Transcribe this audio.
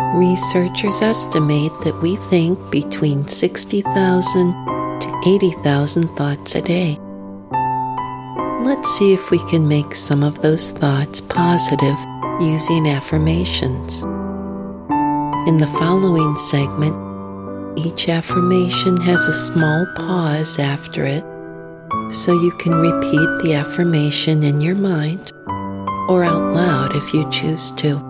Researchers estimate that we think between 60,000 to 80,000 thoughts a day. Let's see if we can make some of those thoughts positive using affirmations. In the following segment, each affirmation has a small pause after it, so you can repeat the affirmation in your mind or out loud if you choose to.